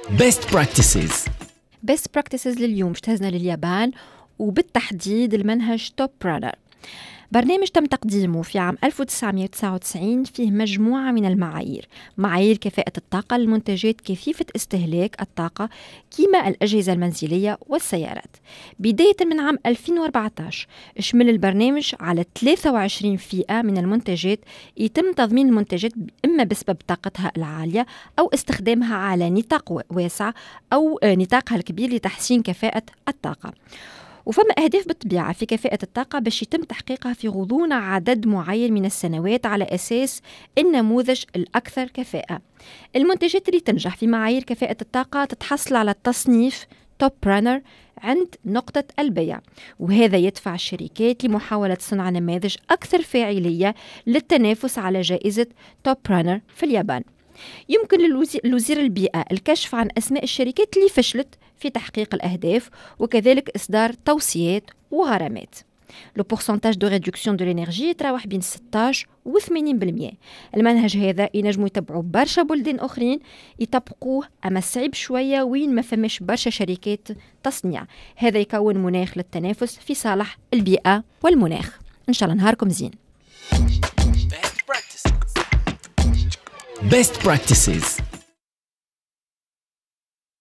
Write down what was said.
Best practices. Best practices لليوم اجتهزنا لليابان وبالتحديد المنهج توب رانر. برنامج تم تقديمه في عام 1999 فيه مجموعة من معايير كفاءة الطاقة للمنتجات كثيفة استهلاك الطاقة كما الأجهزة المنزلية والسيارات. بداية من عام 2014 اشمل البرنامج على 23 فئة من المنتجات يتم تضمين المنتجات إما بسبب طاقتها العالية أو استخدامها على نطاق واسع أو نطاقها الكبير لتحسين كفاءة الطاقة. وفما أهداف بالطبيعة في كفاءة الطاقة باش يتم تحقيقها في غضون عدد معين من السنوات على أساس النموذج الأكثر كفاءة. المنتجات اللي تنجح في معايير كفاءة الطاقة تتحصل على التصنيف توب رانر عند نقطة البيع، وهذا يدفع الشركات لمحاولة صنع نماذج أكثر فاعلية للتنافس على جائزة توب رانر في اليابان. يمكن لوزير البيئة الكشف عن أسماء الشركات اللي فشلت في تحقيق الأهداف وكذلك إصدار توصيات وغرامات. لو بورسنتاج دو ريدكسيون دو لينيرجي يتراوح بين 16 و 80%. المنهج هذا ينجموا يتبعوا برشا بلدان أخرين يطبقوه، أما صعيب شوية وين ما فماش برشا شركات تصنيع. هذا يكون مناخ للتنافس في صالح البيئة والمناخ. إن شاء الله نهاركم زين. Best practices.